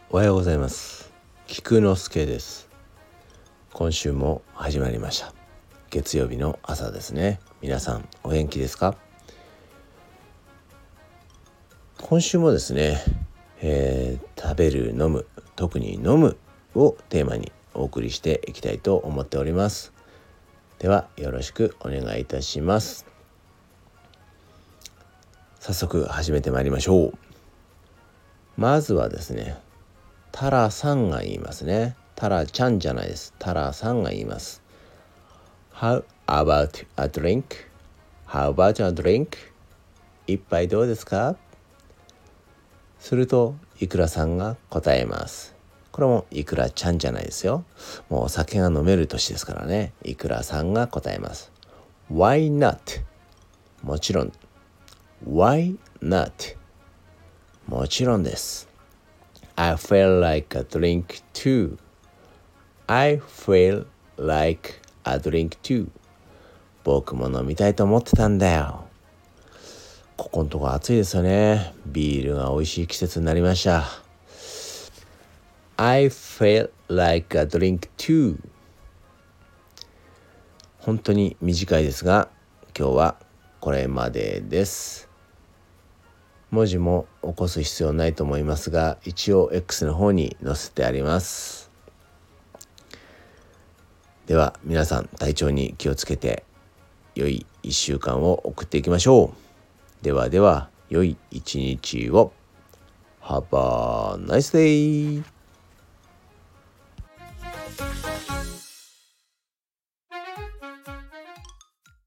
おはようございます。菊之助です。今週も始まりました。月曜日の朝ですね。皆さんお元気ですか？今週もですね、食べる飲む、特に飲むをテーマにお送りしていきたいと思っております。ではよろしくお願いいたします。早速始めてまいりましょう。まずはですね、タラさんが言いますね。タラちゃんじゃないです。タラさんが言います。How about a drink? How about a drink? 一杯どうですか？するとイクラさんが答えます。これもイクラちゃんじゃないですよ。もうお酒が飲める年ですからね。イクラさんが答えます。Why not? もちろん。Why not? もちろんです。I feel like a drink too. I feel like a drink too. 僕も飲みたいと思ってたんだよ。ここのとこ暑いですよね。ビールが美味しい季節になりました。I feel like a drink too. 本当に短いですが、今日はこれまでです。文字も起こす必要ないと思いますが、一応 X の方に載せてあります。では皆さん体調に気をつけて良い1週間を送っていきましょう。では良い一日を。Have a nice day!